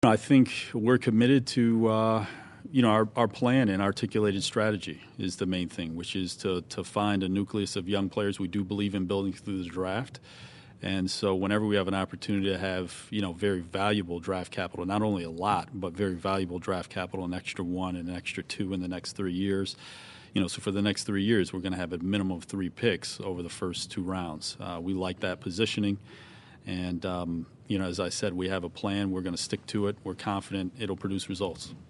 I think we're committed to, our plan and articulated strategy is the main thing, which is to find a nucleus of young players. We do believe in building through the draft. And so whenever we have an opportunity to have, very valuable draft capital, not only a lot, but very valuable draft capital, an extra one and an extra two in the next 3 years, so for the next 3 years, we're going to have a minimum of 3 picks over the first 2 rounds. We like that positioning. And, as I said, we have a plan. We're going to stick to it. We're confident it'll produce results.